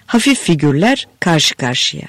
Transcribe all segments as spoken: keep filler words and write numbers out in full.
hafif figürler karşı karşıya.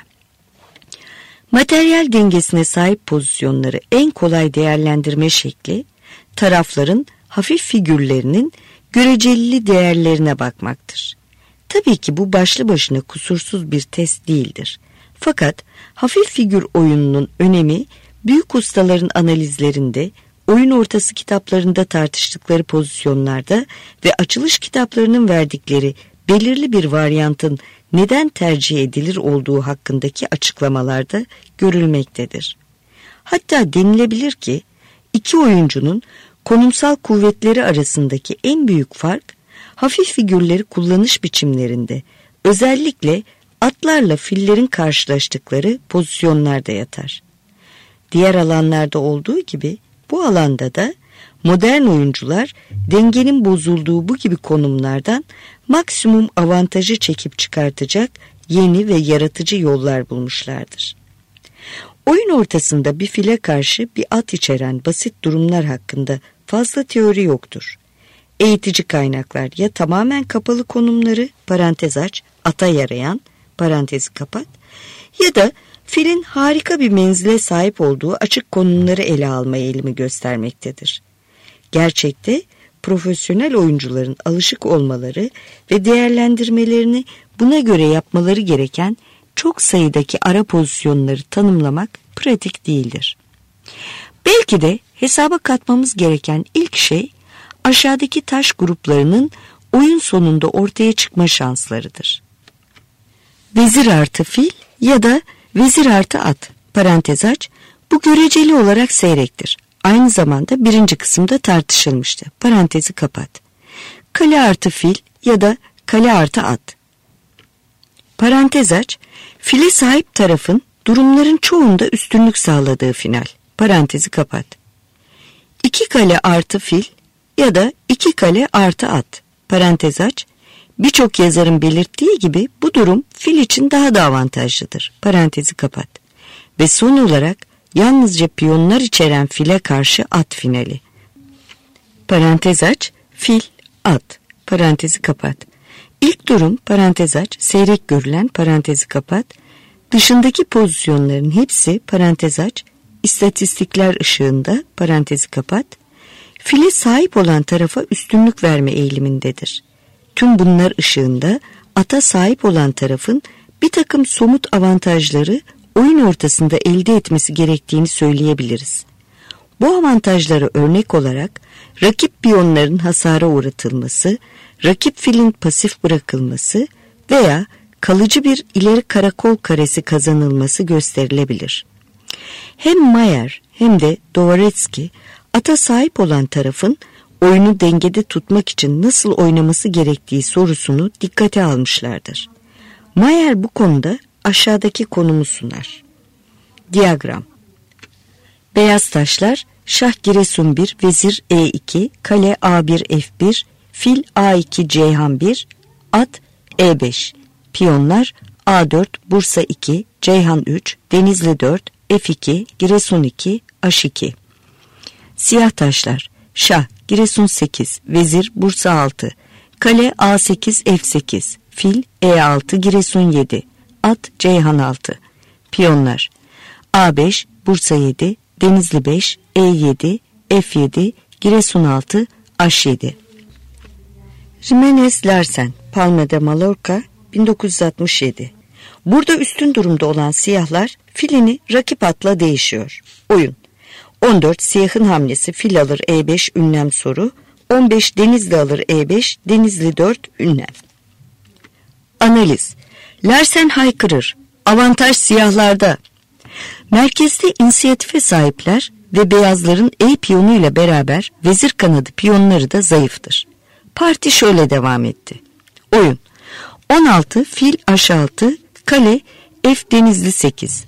Materyal dengesine sahip pozisyonları en kolay değerlendirme şekli, tarafların hafif figürlerinin görecelili değerlerine bakmaktır. Tabii ki bu başlı başına kusursuz bir test değildir. Fakat hafif figür oyununun önemi, büyük ustaların analizlerinde, oyun ortası kitaplarında tartıştıkları pozisyonlarda ve açılış kitaplarının verdikleri belirli bir varyantın neden tercih edilir olduğu hakkındaki açıklamalarda görülmektedir. Hatta denilebilir ki iki oyuncunun konumsal kuvvetleri arasındaki en büyük fark hafif figürleri kullanış biçimlerinde, özellikle atlarla fillerin karşılaştıkları pozisyonlarda yatar. Diğer alanlarda olduğu gibi bu alanda da modern oyuncular dengenin bozulduğu bu gibi konumlardan maksimum avantajı çekip çıkartacak yeni ve yaratıcı yollar bulmuşlardır. Oyun ortasında bir file karşı bir at içeren basit durumlar hakkında fazla teori yoktur. Eğitici kaynaklar ya tamamen kapalı konumları parantez aç, ata yarayan parantezi kapat ya da filin harika bir menzile sahip olduğu açık konumları ele alma eğilimi göstermektedir. Gerçekte profesyonel oyuncuların alışık olmaları ve değerlendirmelerini buna göre yapmaları gereken çok sayıdaki ara pozisyonları tanımlamak pratik değildir. Belki de hesaba katmamız gereken ilk şey aşağıdaki taş gruplarının oyun sonunda ortaya çıkma şanslarıdır. Vezir artı fil ya da vezir artı at parantez aç, bu göreceli olarak seyrektir. Aynı zamanda birinci kısımda tartışılmıştı. Parantezi kapat. Kale artı fil ya da kale artı at. Parantez aç, file sahip tarafın durumların çoğunda üstünlük sağladığı final. Parantezi kapat. İki kale artı fil ya da iki kale artı at. Parantez aç. Birçok yazarın belirttiği gibi bu durum fil için daha da avantajlıdır. Parantezi kapat. Ve son olarak yalnızca piyonlar içeren file karşı at finali. Parantez aç, fil, at. Parantezi kapat. İlk durum parantez aç, seyrek görülen parantezi kapat. Dışındaki pozisyonların hepsi parantez aç, istatistikler ışığında parantezi kapat. File sahip olan tarafa üstünlük verme eğilimindedir. Tüm bunlar ışığında ata sahip olan tarafın bir takım somut avantajları oyun ortasında elde etmesi gerektiğini söyleyebiliriz. Bu avantajlara örnek olarak rakip piyonların hasara uğratılması, rakip filin pasif bırakılması veya kalıcı bir ileri karakol karesi kazanılması gösterilebilir. Hem Mayer hem de Dvoretsky ata sahip olan tarafın oyunu dengede tutmak için nasıl oynaması gerektiği sorusunu dikkate almışlardır. Mayer bu konuda aşağıdaki konumu sunar. Diyagram. Beyaz taşlar şah Giresun bir, vezir E iki, kale A bir F bir, fil A iki Ceyhan bir, at E beş. Piyonlar A dört, Bursa iki, Ceyhan üç, Denizli dört, F iki, Giresun iki, H iki. Siyah taşlar şah Giresun sekiz, vezir Bursa altı, kale A sekiz F sekiz, fil E altı Giresun yedi, at Ceyhan altı. Piyonlar A beş, Bursa yedi, Denizli beş, E yedi, F yedi, Giresun altı, H yedi. Jimenez Larsen, Palma de Mallorca, bin dokuz yüz altmış yedi. Burada üstün durumda olan siyahlar filini rakip atla değişiyor. Oyun. on dört siyahın hamlesi fil alır E beş ünlem soru. on beş Denizli alır E beş, Denizli dört ünlem. Analiz. Larsen haykırır. Avantaj siyahlarda. Merkezde inisiyatife sahipler ve beyazların E piyonuyla beraber vezir kanadı piyonları da zayıftır. Parti şöyle devam etti. Oyun. on altı fil H altı, kale F Denizli sekiz.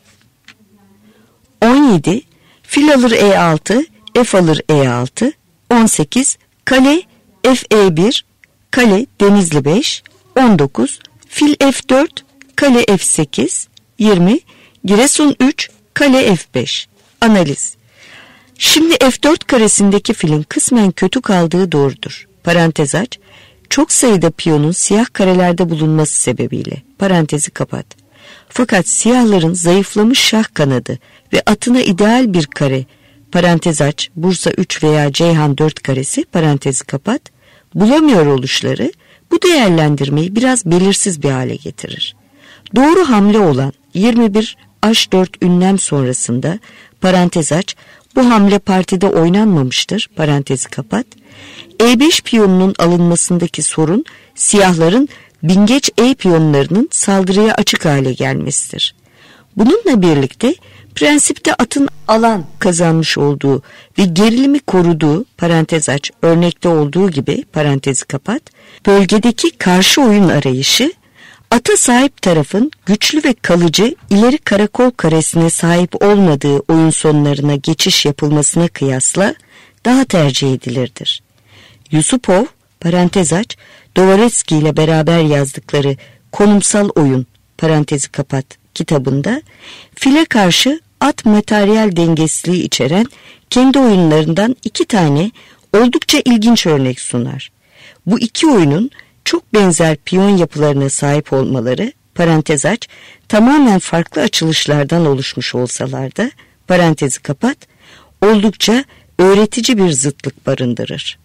on yedi fil alır E altı, F alır E altı, on sekiz kale F E bir, kale Denizli beş, on dokuz fil F dört, kale F sekiz, yirmi Giresun üç, kale F beş. Analiz. Şimdi F dört karesindeki filin kısmen kötü kaldığı doğrudur. Parantez aç. çok sayıda piyonun siyah karelerde bulunması sebebiyle. Parantezi kapat. Fakat siyahların zayıflamış şah kanadı ve atına ideal bir kare, parantez aç, Bursa üç veya Ceyhan dört karesi, parantezi kapat, bulamıyor oluşları bu değerlendirmeyi biraz belirsiz bir hale getirir. Doğru hamle olan yirmi bir H dört ünlem sonrasında, parantez aç, bu hamle partide oynanmamıştır, parantezi kapat. E beş piyonunun alınmasındaki sorun siyahların bingeç E piyonlarının saldırıya açık hale gelmesidir. Bununla birlikte prensipte atın alan kazanmış olduğu ve gerilimi koruduğu, parantez aç, örnekte olduğu gibi, parantezi kapat, bölgedeki karşı oyun arayışı ata sahip tarafın güçlü ve kalıcı ileri karakol karesine sahip olmadığı oyun sonlarına geçiş yapılmasına kıyasla daha tercih edilirdir. Yusupov, parantez aç, Dostoyevski ile beraber yazdıkları Konumsal Oyun, parantezi kapat kitabında file karşı at materyal dengesizliği içeren kendi oyunlarından iki tane oldukça ilginç örnek sunar. Bu iki oyunun çok benzer piyon yapılarına sahip olmaları, parantez aç, tamamen farklı açılışlardan oluşmuş olsalar da, parantezi kapat, oldukça öğretici bir zıtlık barındırır.